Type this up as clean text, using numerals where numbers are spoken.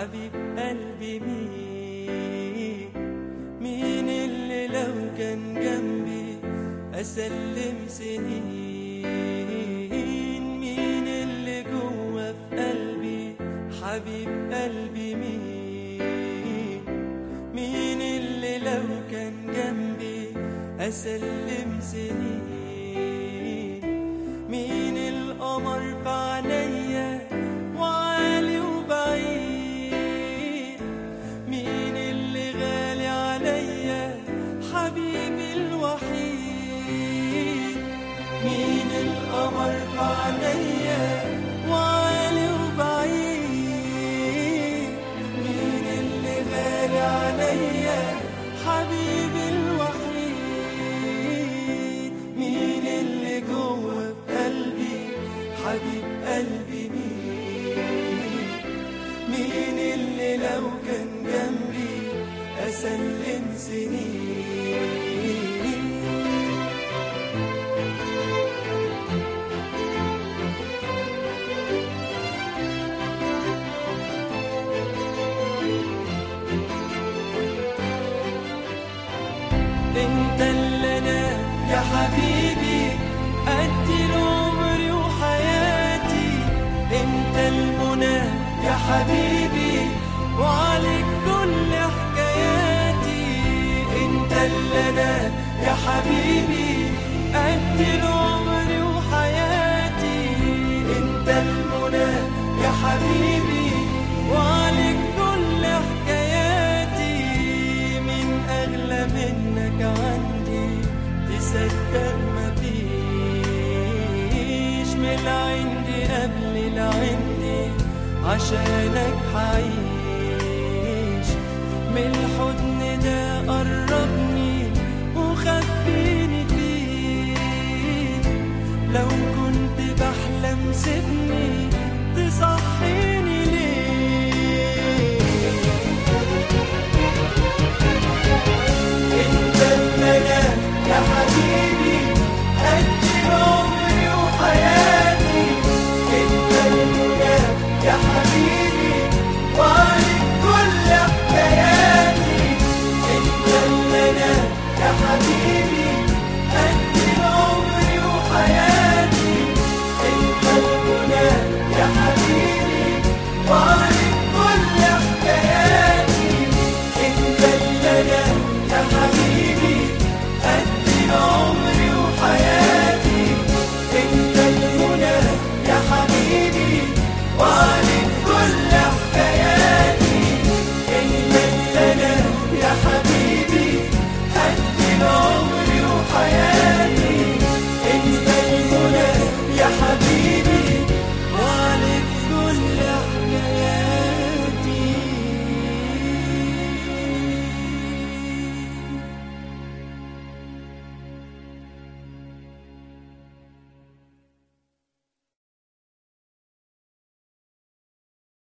حبيب قلبي مين اللي لو كان جنبي أسلم سنين؟ مين اللي جوا في قلبي حبيب قلبي مين اللي لو كان جنبي أسلم سنين؟ مين القمر في عينيا وعالي وبعيد؟ مين اللي غالي عليا حبيبي الوحيد؟ مين القمر في عينيا وعالي وبعيد؟ مين اللي غالي عليا حبيبي الوحيد؟ مين اللي جوه في قلبي حبيب قلبي مين اللي لو كان جنبي أسلم سنين؟ انت اللي انا يا حبيبي ادي عمري وحياتي، انت المنى يا حبيبي وعليك كل حكاياتي. انت اللي انا يا حبيبي ادي عمري وحياتي، انت المنى يا حبيبي وعليك كل حكاياتي. من اغلى منك عندي تصدق مفيش، من العندي قبل العندي عشانك حعيش. من الحضن ده قربني وخبيني فيه، لو كنت بحلم سيبني